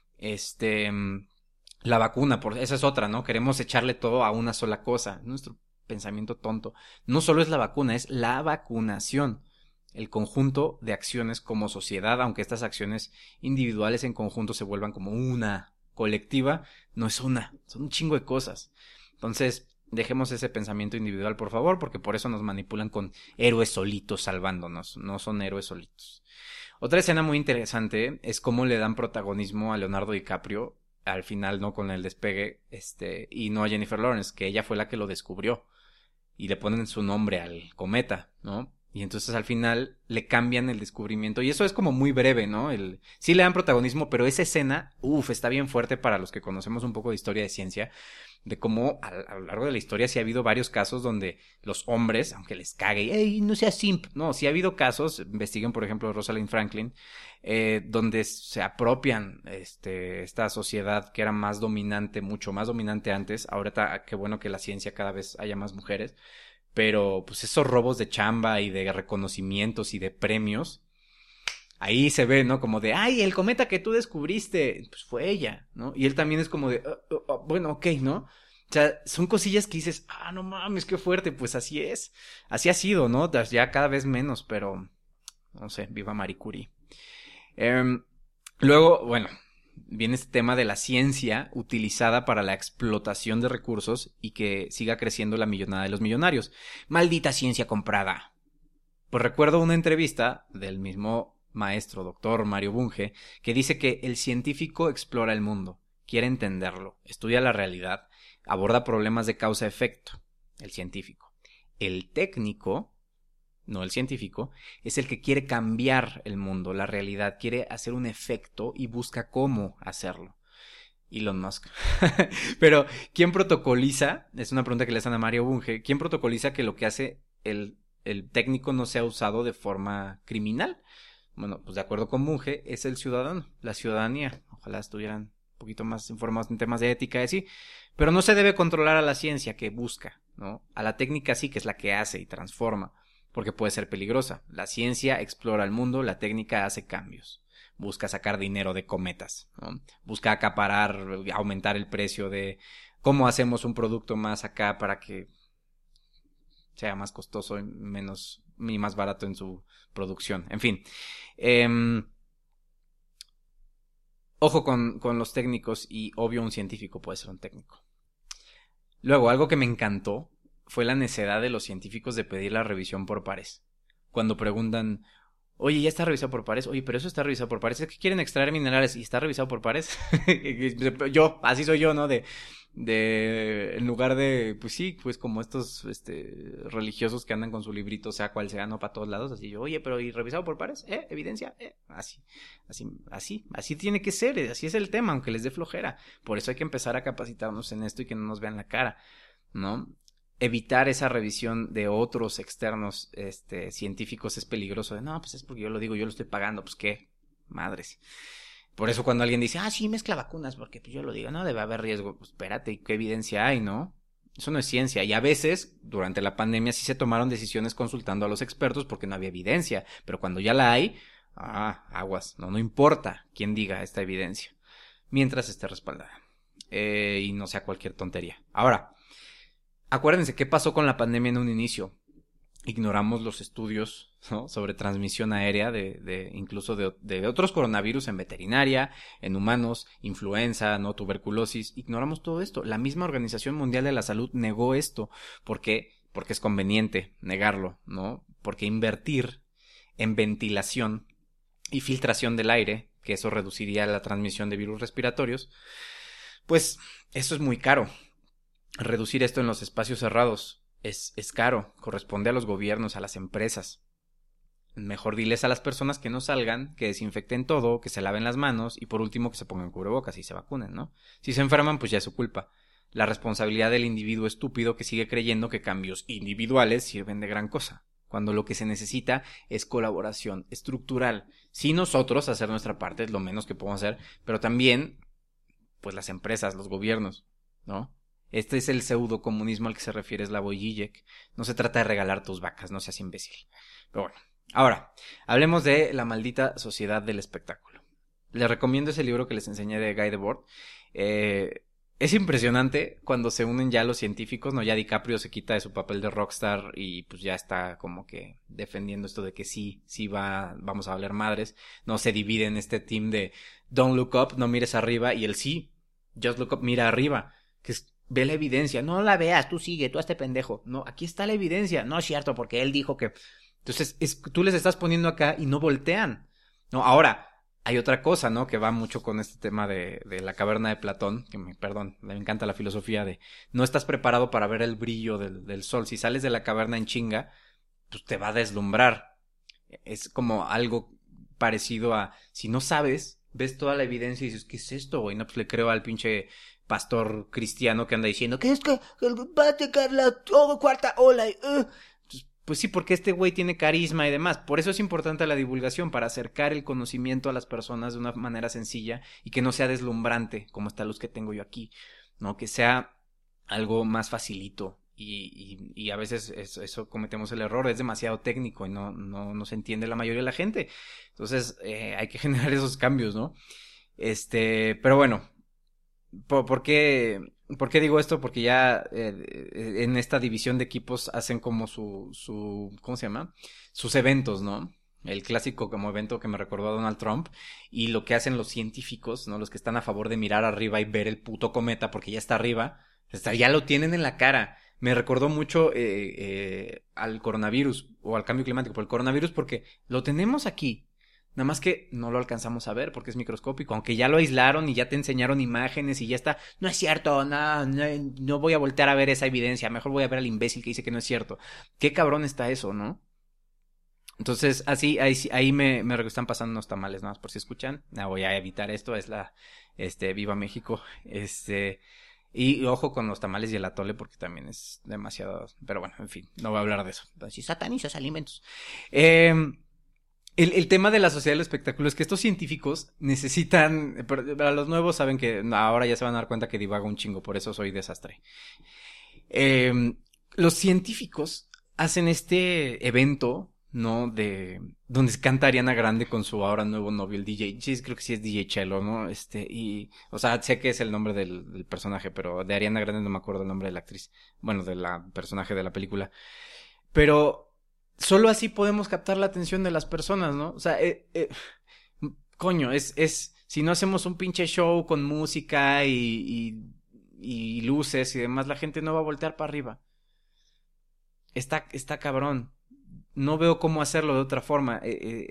La vacuna, esa es otra, ¿no? Queremos echarle todo a una sola cosa, nuestro pensamiento tonto. No solo es la vacuna, es la vacunación. El conjunto de acciones como sociedad, aunque estas acciones individuales en conjunto se vuelvan como una colectiva, no es una, son un chingo de cosas. Entonces, dejemos ese pensamiento individual, por favor, porque por eso nos manipulan con héroes solitos salvándonos, no son héroes solitos. Otra escena muy interesante es cómo le dan protagonismo a Leonardo DiCaprio al final, ¿no? Con el despegue, y no a Jennifer Lawrence, que ella fue la que lo descubrió, y le ponen su nombre al cometa, ¿no? Y entonces al final le cambian el descubrimiento. Y eso es como muy breve, ¿no? Sí le dan protagonismo, pero esa escena, está bien fuerte para los que conocemos un poco de historia de ciencia, de cómo a lo largo de la historia sí ha habido varios casos donde los hombres, aunque les cague, ¡ey, no seas simp! No, sí ha habido casos, investiguen por ejemplo Rosalind Franklin, donde se apropian esta sociedad que era más dominante, mucho más dominante antes. Ahorita, qué bueno que la ciencia cada vez haya más mujeres. Pero pues esos robos de chamba y de reconocimientos y de premios, ahí se ve, ¿no? Como de, el cometa que tú descubriste, pues fue ella, ¿no? Y él también es como de, bueno, ok, ¿no? O sea, son cosillas que dices, no mames, qué fuerte, pues así es. Así ha sido, ¿no? Ya cada vez menos, pero, no sé, viva Marie Curie. Luego, bueno, viene este tema de la ciencia utilizada para la explotación de recursos y que siga creciendo la millonada de los millonarios. Maldita ciencia comprada. Pues recuerdo una entrevista del mismo maestro, doctor Mario Bunge, que dice que el científico explora el mundo, quiere entenderlo, estudia la realidad, aborda problemas de causa-efecto, el científico. El técnico, no el científico, es el que quiere cambiar el mundo, la realidad, quiere hacer un efecto y busca cómo hacerlo. Elon Musk. Pero, ¿quién protocoliza? Es una pregunta que le hacen a Mario Bunge. ¿Quién protocoliza que lo que hace el técnico no sea usado de forma criminal? Bueno, pues de acuerdo con Bunge, es el ciudadano, la ciudadanía. Ojalá estuvieran un poquito más informados en temas de ética y así. Pero no se debe controlar a la ciencia que busca, ¿no? A la técnica sí, que es la que hace y transforma, porque puede ser peligrosa. La ciencia explora el mundo, la técnica hace cambios. Busca sacar dinero de cometas, ¿no? Busca acaparar, aumentar el precio de cómo hacemos un producto más acá para que sea más costoso y más barato en su producción. En fin. Ojo con los técnicos y obvio un científico puede ser un técnico. Luego, algo que me encantó fue la necedad de los científicos de pedir la revisión por pares. Cuando preguntan, oye, ya está revisado por pares. Oye, pero eso está revisado por pares. Es que quieren extraer minerales y está revisado por pares. Así soy yo, ¿no? En lugar de, pues sí, pues como estos, religiosos que andan con su librito, sea cual sea, no para todos lados. Así yo, oye, pero ¿y revisado por pares? ¿Evidencia? Así tiene que ser. Así es el tema, aunque les dé flojera. Por eso hay que empezar a capacitarnos en esto y que no nos vean la cara, ¿no? Evitar esa revisión de otros externos científicos es peligroso. No, pues es porque yo lo digo, yo lo estoy pagando, pues qué, madres. Por eso cuando alguien dice, sí, mezcla vacunas, porque pues yo lo digo, no, debe haber riesgo. Pues espérate, ¿qué evidencia hay, no? Eso no es ciencia. Y a veces, durante la pandemia, sí se tomaron decisiones consultando a los expertos porque no había evidencia. Pero cuando ya la hay, aguas, no importa quién diga esta evidencia. Mientras esté respaldada. Y no sea cualquier tontería. Ahora, acuérdense qué pasó con la pandemia en un inicio. Ignoramos los estudios, ¿no? Sobre transmisión aérea incluso de otros coronavirus en veterinaria, en humanos, influenza, ¿no? Tuberculosis. Ignoramos todo esto. La misma Organización Mundial de la Salud negó esto. ¿Por qué? Porque es conveniente negarlo, ¿no? Porque invertir en ventilación y filtración del aire, que eso reduciría la transmisión de virus respiratorios, pues eso es muy caro. Reducir esto en los espacios cerrados es caro, corresponde a los gobiernos, a las empresas. Mejor diles a las personas que no salgan, que desinfecten todo, que se laven las manos y por último que se pongan cubrebocas y se vacunen, ¿no? Si se enferman, pues ya es su culpa. La responsabilidad del individuo estúpido que sigue creyendo que cambios individuales sirven de gran cosa, cuando lo que se necesita es colaboración estructural. Sí, nosotros hacer nuestra parte es lo menos que podemos hacer, pero también, pues las empresas, los gobiernos, ¿no? Este es el pseudocomunismo al que se refiere Slavoj Žižek. No se trata de regalar tus vacas, no seas imbécil. Pero bueno, ahora, hablemos de la maldita sociedad del espectáculo. Les recomiendo ese libro que les enseñé de Guy Debord. Es impresionante cuando se unen ya los científicos, ¿no? Ya DiCaprio se quita de su papel de rockstar y pues ya está como que defendiendo esto de que sí vamos a valer madres. No se divide en este team de don't look up, no mires arriba, y el sí, just look up, mira arriba, que es ve la evidencia, no la veas, tú sigue, tú hazte pendejo. No, aquí está la evidencia. No es cierto, porque él dijo que... Entonces, tú les estás poniendo acá y no voltean. No, ahora, hay otra cosa, ¿no? Que va mucho con este tema de la caverna de Platón, que me encanta la filosofía de no estás preparado para ver el brillo del sol. Si sales de la caverna en chinga, pues te va a deslumbrar. Es como algo parecido a, si no sabes, ves toda la evidencia y dices, ¿qué es esto, güey? No, pues le creo al pinche pastor cristiano que anda diciendo que es que va a tocar la cuarta ola. Pues sí, porque este güey tiene carisma y demás. Por eso es importante la divulgación, para acercar el conocimiento a las personas de una manera sencilla y que no sea deslumbrante, como esta luz que tengo yo aquí, ¿no? Que sea algo más facilito. Y a veces eso cometemos el error, es demasiado técnico y no se entiende la mayoría de la gente. Entonces hay que generar esos cambios, ¿no? Pero bueno, ¿por qué digo esto? Porque ya en esta división de equipos hacen como ¿cómo se llama? Sus eventos, ¿no? el clásico como evento que me recordó a Donald Trump, y lo que hacen los científicos, ¿no? Los que están a favor de mirar arriba y ver el puto cometa porque ya está arriba, ya lo tienen en la cara. Me recordó mucho al coronavirus o al cambio climático por el coronavirus porque lo tenemos aquí. Nada más que no lo alcanzamos a ver porque es microscópico, aunque ya lo aislaron y ya te enseñaron imágenes y ya está. No es cierto, no voy a voltear a ver esa evidencia, mejor voy a ver al imbécil que dice que no es cierto. Qué cabrón está eso, ¿no? Entonces, así, ahí me están pasando unos tamales, nada más por si escuchan. No voy a evitar esto, es Viva México, y ojo con los tamales y el atole porque también es demasiado, pero bueno, en fin, no voy a hablar de eso. Si satanizas alimentos. El tema de la sociedad del espectáculo es que estos científicos necesitan, para los nuevos saben que ahora ya se van a dar cuenta que divago un chingo, por eso soy desastre. Los científicos hacen este evento, ¿no? Donde canta Ariana Grande con su ahora nuevo novio, el DJ, sí, creo que sí es DJ Chelo, ¿no? O sea, sé que es el nombre del personaje, pero de Ariana Grande no me acuerdo el nombre de la actriz, bueno, de la personaje de la película. Pero solo así podemos captar la atención de las personas, ¿no? O sea, coño, si no hacemos un pinche show con música y luces y demás, la gente no va a voltear para arriba. Está cabrón. No veo cómo hacerlo de otra forma.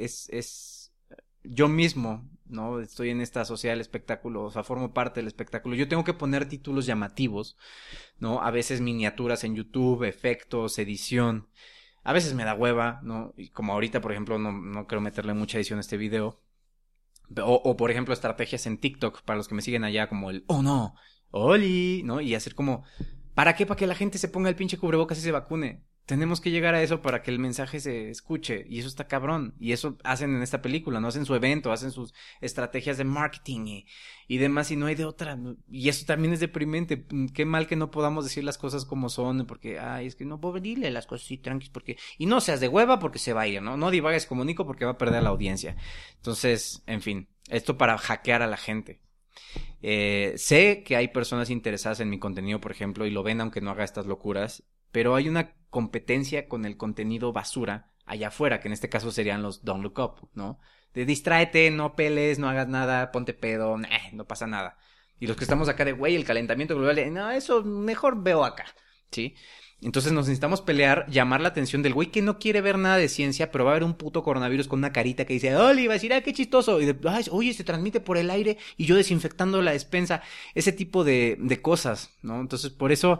Yo mismo, ¿no? Estoy en esta sociedad del espectáculo, o sea, formo parte del espectáculo. Yo tengo que poner títulos llamativos, ¿no? A veces miniaturas en YouTube, efectos, edición. A veces me da hueva, ¿no? Y como ahorita, por ejemplo, no quiero meterle mucha edición a este video. O por ejemplo, estrategias en TikTok, para los que me siguen allá, como el, oh no, Oli, ¿no? Y hacer como, ¿para qué? Para que la gente se ponga el pinche cubrebocas y se vacune. Tenemos que llegar a eso para que el mensaje se escuche. Y eso está cabrón. Y eso hacen en esta película, ¿no? Hacen su evento, hacen sus estrategias de marketing y demás. Y no hay de otra. Y eso también es deprimente. Qué mal que no podamos decir las cosas como son. Porque, es que no puedo venirle las cosas así tranquilas. Porque, y no seas de hueva porque se va a ir, ¿no? No divagues como Nico porque va a perder a la audiencia. Entonces, en fin. Esto para hackear a la gente. Sé que hay personas interesadas en mi contenido, por ejemplo, y lo ven aunque no haga estas locuras, pero hay una competencia con el contenido basura allá afuera, que en este caso serían los Don't Look Up, ¿no? De distráete, no peles, no hagas nada, ponte pedo, no pasa nada. Y los que estamos acá de, güey, el calentamiento global, no, eso mejor veo acá, ¿sí? Entonces nos necesitamos pelear, llamar la atención del güey que no quiere ver nada de ciencia, pero va a haber un puto coronavirus con una carita que dice, Oli, va a decir, qué chistoso. Y oye, se transmite por el aire y yo desinfectando la despensa. Ese tipo de cosas, ¿no? Entonces, por eso,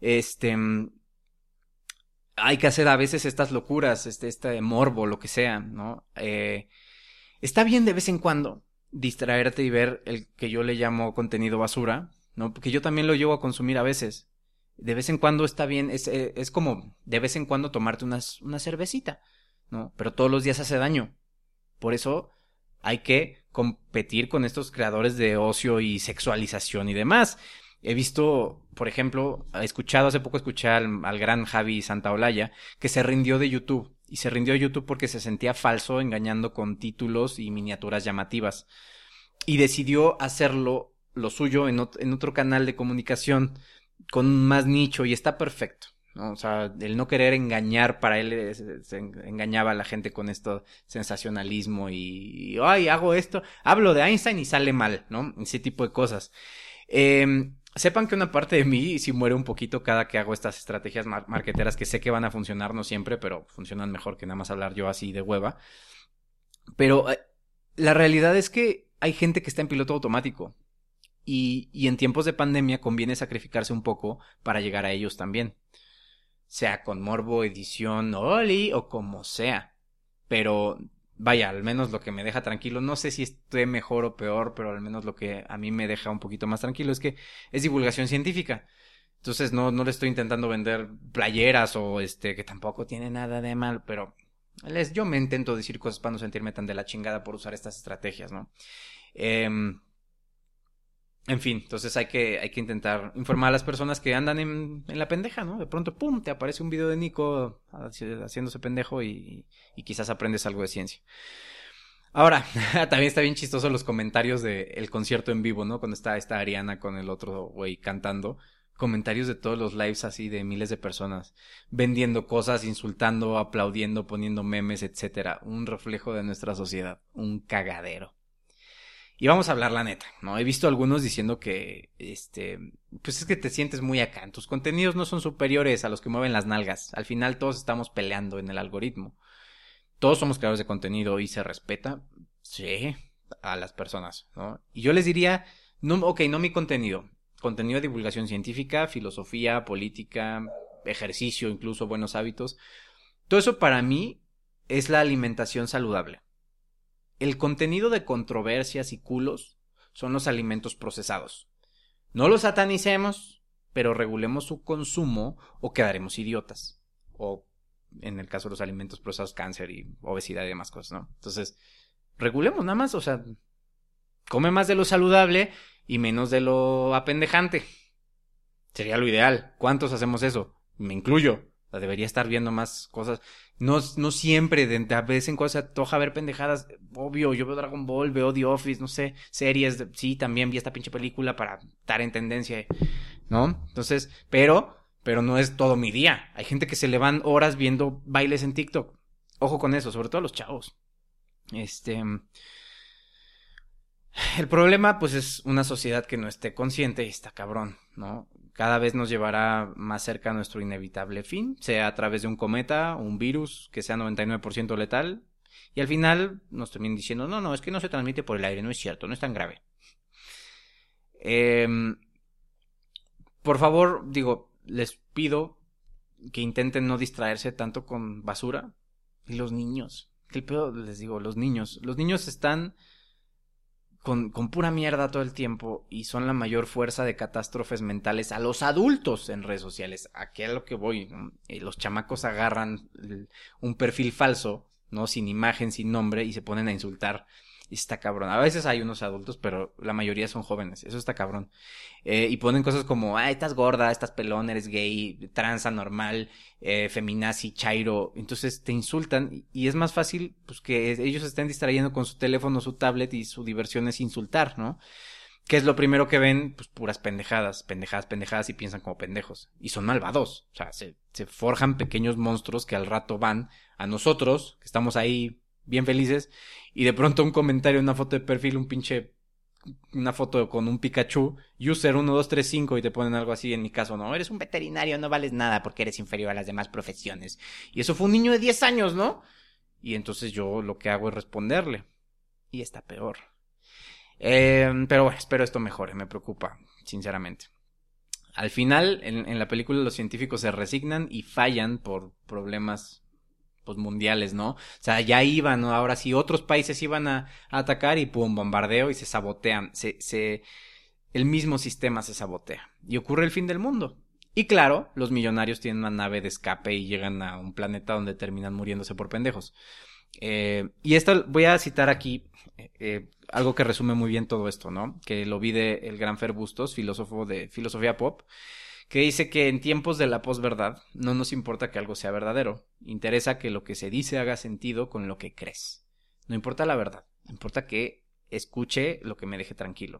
hay que hacer a veces estas locuras, este morbo, lo que sea, ¿no? Está bien de vez en cuando distraerte y ver el que yo le llamo contenido basura, ¿no? Porque yo también lo llevo a consumir a veces. De vez en cuando está bien, es como de vez en cuando tomarte una cervecita, ¿no? Pero todos los días hace daño. Por eso hay que competir con estos creadores de ocio y sexualización y demás. He visto, por ejemplo, hace poco escuché al gran Javi Santaolalla que se rindió de YouTube. Y se rindió de YouTube porque se sentía falso engañando con títulos y miniaturas llamativas. Y decidió hacerlo lo suyo en otro canal de comunicación con más nicho y está perfecto, ¿no? O sea, el no querer engañar para él se engañaba a la gente con esto sensacionalismo y hago esto, hablo de Einstein y sale mal, ¿no? Ese tipo de cosas. Sepan que una parte de mí sí muere un poquito cada que hago estas estrategias marqueteras que sé que van a funcionar, no siempre, pero funcionan mejor que nada más hablar yo así de hueva. Pero la realidad es que hay gente que está en piloto automático. Y en tiempos de pandemia conviene sacrificarse un poco para llegar a ellos también. Sea con morbo, edición, oli o como sea. Pero vaya, al menos lo que me deja tranquilo, no sé si esté mejor o peor, pero al menos lo que a mí me deja un poquito más tranquilo es que es divulgación científica. Entonces no le estoy intentando vender playeras o que tampoco tiene nada de mal, pero yo me intento decir cosas para no sentirme tan de la chingada por usar estas estrategias, ¿no? En fin, entonces hay que intentar informar a las personas que andan en la pendeja, ¿no? De pronto, pum, te aparece un video de Nico haciéndose pendejo y quizás aprendes algo de ciencia. Ahora, también está bien chistoso los comentarios del concierto en vivo, ¿no? Cuando está esta Ariana con el otro güey cantando. comentarios de todos los lives así de miles de personas, vendiendo cosas, insultando, aplaudiendo, poniendo memes, etcétera. Un reflejo de nuestra sociedad, un cagadero. Y vamos a hablar la neta, ¿no? He visto algunos diciendo que, pues es que te sientes muy acá. Tus contenidos no son superiores a los que mueven las nalgas. Al final todos estamos peleando en el algoritmo. Todos somos creadores de contenido y se respeta, sí, a las personas, ¿no? Y yo les diría, no, ok, no mi contenido. Contenido de divulgación científica, filosofía, política, ejercicio, incluso buenos hábitos. Todo eso para mí es la alimentación saludable. El contenido de controversias y culos son los alimentos procesados. No los satanicemos, pero regulemos su consumo o quedaremos idiotas. O, en el caso de los alimentos procesados, cáncer y obesidad y demás cosas, ¿no? Entonces, regulemos nada más, o sea, come más de lo saludable y menos de lo apendejante. Sería lo ideal. ¿Cuántos hacemos eso? Me incluyo. Debería estar viendo más cosas. No siempre, a veces en cuando se antoja ver pendejadas. Obvio, yo veo Dragon Ball, veo The Office, no sé, series. Sí, también vi esta pinche película para estar en tendencia, ¿no? Entonces, pero no es todo mi día. Hay gente que se le van horas viendo bailes en TikTok. Ojo con eso, sobre todo los chavos. El problema, pues, es una sociedad que no esté consciente y está cabrón, ¿no? Cada vez nos llevará más cerca a nuestro inevitable fin, sea a través de un cometa, un virus que sea 99% letal, y al final nos terminen diciendo, no, es que no se transmite por el aire, no es cierto, no es tan grave. Por favor, les pido que intenten no distraerse tanto con basura. Y los niños, que el peor, les digo, los niños están con pura mierda todo el tiempo y son la mayor fuerza de catástrofes mentales a los adultos en redes sociales. Aquí es a lo que voy, ¿no? Los chamacos agarran un perfil falso, ¿no? Sin imagen, sin nombre y se ponen a insultar. Y está cabrón. A veces hay unos adultos, pero la mayoría son jóvenes. Eso está cabrón. Y ponen cosas como, estás gorda, estás pelón, eres gay, trans, anormal, feminazi, chairo. Entonces te insultan y es más fácil pues que ellos se estén distrayendo con su teléfono, su tablet y su diversión es insultar, ¿no? ¿Qué es lo primero que ven? Pues puras pendejadas y piensan como pendejos. Y son malvados. O sea, se forjan pequeños monstruos que al rato van a nosotros, que estamos ahí bien felices, y de pronto un comentario, una foto de perfil, una foto con un Pikachu, user 1235 y te ponen algo así, en mi caso, no, eres un veterinario, no vales nada porque eres inferior a las demás profesiones. Y eso fue un niño de 10 años, ¿no? Y entonces yo lo que hago es responderle. Y está peor. Pero bueno, espero esto mejore, me preocupa, sinceramente. Al final, en la película los científicos se resignan y fallan por problemas pues mundiales, ¿no? O sea, ya iban, ¿no? Ahora sí, otros países iban a atacar y pum, bombardeo y se sabotean. El mismo sistema se sabotea. Y ocurre el fin del mundo. Y claro, los millonarios tienen una nave de escape y llegan a un planeta donde terminan muriéndose por pendejos. Y esto voy a citar aquí algo que resume muy bien todo esto, ¿no? Que lo vi de el gran Fer Bustos, filósofo de filosofía pop, que dice que en tiempos de la posverdad no nos importa que algo sea verdadero, interesa que lo que se dice haga sentido con lo que crees. No importa la verdad, importa que escuche lo que me deje tranquilo.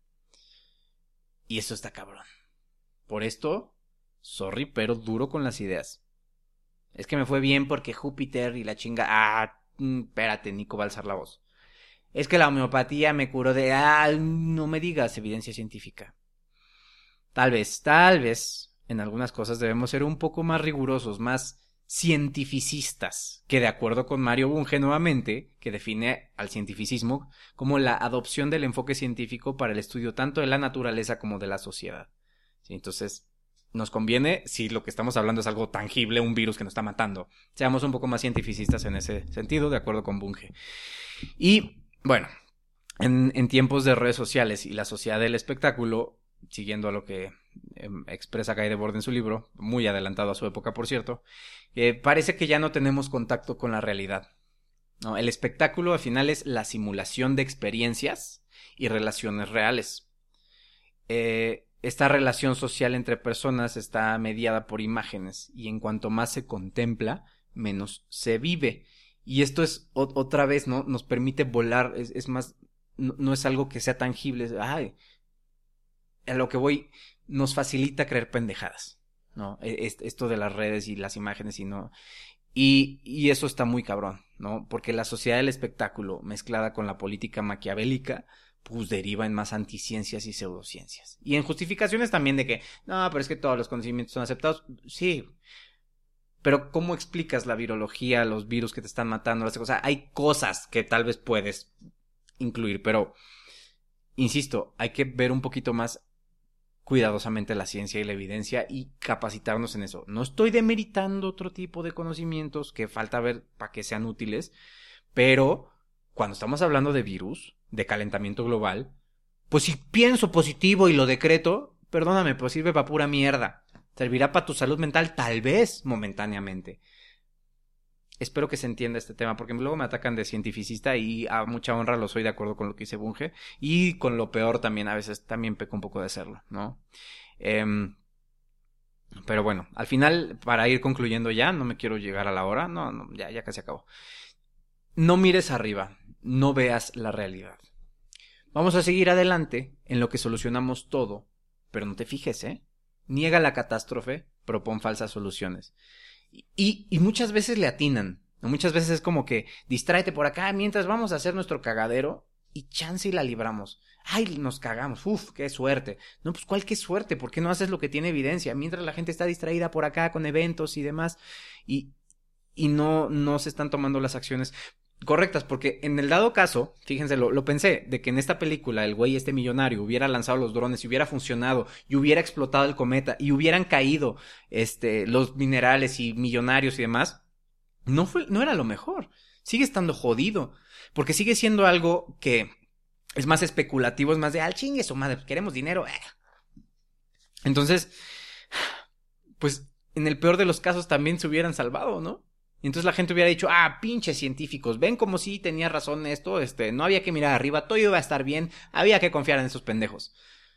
Y eso está cabrón. Por esto, sorry, pero duro con las ideas. Es que me fue bien porque Júpiter y la chinga... espérate, Nico va a alzar la voz. Es que la homeopatía me curó de... no me digas evidencia científica. Tal vez, en algunas cosas debemos ser un poco más rigurosos, más cientificistas, que de acuerdo con Mario Bunge nuevamente, que define al cientificismo como la adopción del enfoque científico para el estudio tanto de la naturaleza como de la sociedad. ¿Sí? Entonces, nos conviene, si lo que estamos hablando es algo tangible, un virus que nos está matando, seamos un poco más cientificistas en ese sentido, de acuerdo con Bunge. Y, bueno, en tiempos de redes sociales y la sociedad del espectáculo, siguiendo a lo que expresa Guy Debord en su libro, muy adelantado a su época, por cierto, parece que ya no tenemos contacto con la realidad, ¿no? El espectáculo al final es la simulación de experiencias y relaciones reales. Esta relación social entre personas está mediada por imágenes y en cuanto más se contempla, menos se vive. Y esto es otra vez, ¿no? Nos permite volar, es más, no es algo que sea tangible. A lo que voy, nos facilita creer pendejadas, ¿no? Esto de las redes y las imágenes y no... Y eso está muy cabrón, ¿no? Porque la sociedad del espectáculo mezclada con la política maquiavélica pues deriva en más anticiencias y pseudociencias. Y en justificaciones también de que, no, pero es que todos los conocimientos son aceptados. Sí, pero ¿cómo explicas la virología, los virus que te están matando? O sea, hay cosas que tal vez puedes incluir, pero, insisto, hay que ver un poquito más cuidadosamente la ciencia y la evidencia y capacitarnos en eso. No estoy demeritando otro tipo de conocimientos que falta ver para que sean útiles, pero cuando estamos hablando de virus, de calentamiento global, pues si pienso positivo y lo decreto, perdóname, pues sirve para pura mierda. Servirá para tu salud mental, tal vez momentáneamente. Espero que se entienda este tema, porque luego me atacan de cientificista y a mucha honra lo soy de acuerdo con lo que dice Bunge. Y con lo peor también, a veces también peco un poco de serlo, ¿no? Pero bueno, al final, para ir concluyendo ya, no me quiero llegar a la hora, no, ya casi acabó. No mires arriba, no veas la realidad. Vamos a seguir adelante en lo que solucionamos todo, pero no te fijes, ¿eh? Niega la catástrofe, propon falsas soluciones. Y muchas veces le atinan, ¿no? Muchas veces es como que distráete por acá mientras vamos a hacer nuestro cagadero y chance y la libramos. Ay, nos cagamos, uf, qué suerte. No, pues cuál qué suerte, ¿por qué no haces lo que tiene evidencia? Mientras la gente está distraída por acá con eventos y demás y no se están tomando las acciones correctas, porque en el dado caso, fíjense, lo pensé, de que en esta película el güey este millonario hubiera lanzado los drones y hubiera funcionado y hubiera explotado el cometa y hubieran caído los minerales y millonarios y demás, no era lo mejor. Sigue estando jodido, porque sigue siendo algo que es más especulativo, es más de al chingue su madre, queremos dinero. Entonces, pues en el peor de los casos también se hubieran salvado, ¿no? Y entonces la gente hubiera dicho, pinches científicos, ven como si tenía razón esto, no había que mirar arriba, todo iba a estar bien, había que confiar en esos pendejos.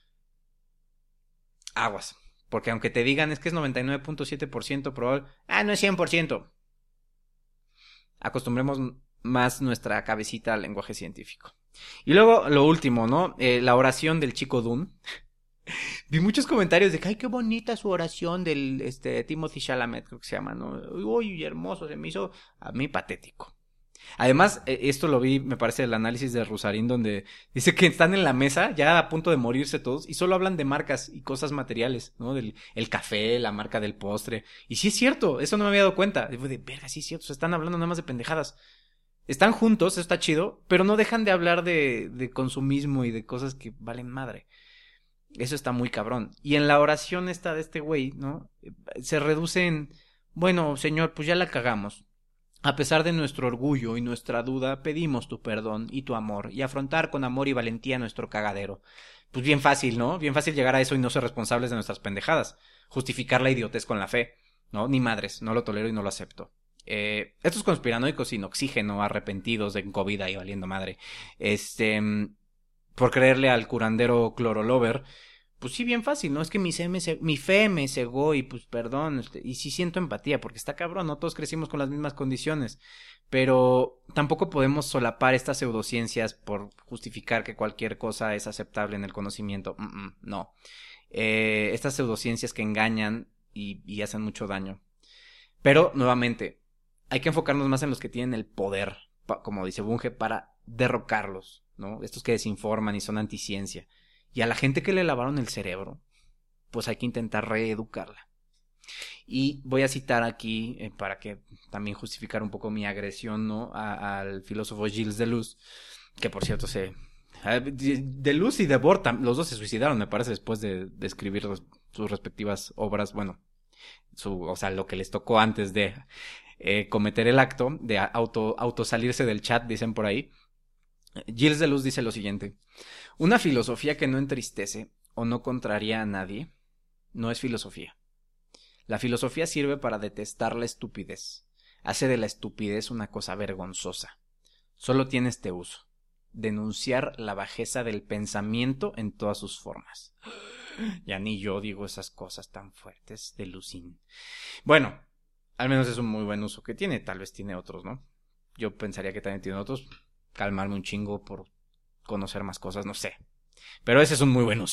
Aguas, porque aunque te digan es que es 99.7% probable, no es 100%. Acostumbremos más nuestra cabecita al lenguaje científico. Y luego, lo último, ¿no? La oración del chico Dune. Vi muchos comentarios de que, ay, qué bonita su oración del Timothy Chalamet, creo que se llama, ¿no? Uy, hermoso, se me hizo a mí patético. Además, esto lo vi, me parece, el análisis de Rusarín, donde dice que están en la mesa, ya a punto de morirse todos, y solo hablan de marcas y cosas materiales, ¿no? El café, la marca del postre. Y sí es cierto, eso no me había dado cuenta. Y fue de, verga, sí es cierto, se están hablando nada más de pendejadas. Están juntos, eso está chido, pero no dejan de hablar de consumismo y de cosas que valen madre. Eso está muy cabrón. Y en la oración esta de este güey, ¿no? Se reduce en, bueno, señor, pues ya la cagamos. A pesar de nuestro orgullo y nuestra duda, pedimos tu perdón y tu amor y afrontar con amor y valentía nuestro cagadero. Pues bien fácil, ¿no? Bien fácil llegar a eso y no ser responsables de nuestras pendejadas. Justificar la idiotez con la fe, ¿no? Ni madres, no lo tolero y no lo acepto. Estos conspiranoicos sin oxígeno, arrepentidos de COVID y valiendo madre, por creerle al curandero clorolover, pues sí, bien fácil, ¿no? Es que mi fe me cegó y pues perdón, y sí siento empatía, porque está cabrón, no todos crecimos con las mismas condiciones, pero tampoco podemos solapar estas pseudociencias por justificar que cualquier cosa es aceptable en el conocimiento, no. Estas pseudociencias que engañan y hacen mucho daño. Pero, nuevamente, hay que enfocarnos más en los que tienen el poder, como dice Bunge, para derrocarlos, ¿no? Estos que desinforman y son anticiencia. Y a la gente que le lavaron el cerebro, pues hay que intentar reeducarla. Y voy a citar aquí, para que también justificar un poco mi agresión, ¿no? Al filósofo Gilles Deleuze, que por cierto Deleuze y Debord, los dos se suicidaron, me parece, después de escribir sus respectivas obras, bueno, o sea, lo que les tocó antes de cometer el acto, de autosalirse del chat, dicen por ahí. Gilles Deleuze dice lo siguiente: una filosofía que no entristece o no contraría a nadie no es filosofía. La filosofía sirve para detestar la estupidez. Hace de la estupidez una cosa vergonzosa. Solo tiene este uso: denunciar la bajeza del pensamiento en todas sus formas. Ya ni yo digo esas cosas tan fuertes de Lucín. Bueno, al menos es un muy buen uso que tiene. Tal vez tiene otros, ¿no? Yo pensaría que también tiene otros. Calmarme un chingo por conocer más cosas, no sé. Pero ese es un muy buen uso.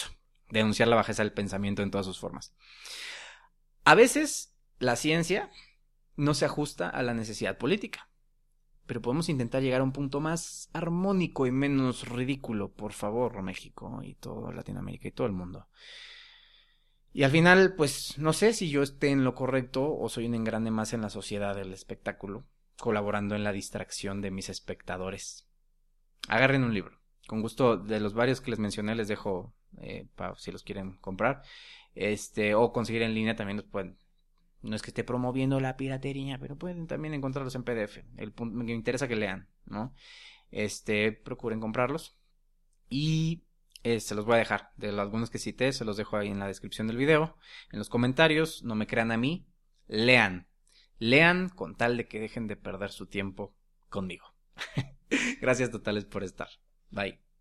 denunciar la bajeza del pensamiento en todas sus formas. A veces la ciencia no se ajusta a la necesidad política, pero podemos intentar llegar a un punto más armónico y menos ridículo, por favor, México y todo Latinoamérica y todo el mundo. Y al final, pues no sé si yo esté en lo correcto o soy un engrane más en la sociedad del espectáculo, colaborando en la distracción de mis espectadores. Agarren un libro. Con gusto, de los varios que les mencioné, les dejo si los quieren comprar. O conseguir en línea también los pueden. No es que esté promoviendo la piratería, pero pueden también encontrarlos en PDF. Me interesa que lean, ¿no? Procuren comprarlos. Y se los voy a dejar. De algunos que cité, se los dejo ahí en la descripción del video. En los comentarios, no me crean a mí. Lean. Lean con tal de que dejen de perder su tiempo conmigo. Gracias totales por estar. Bye.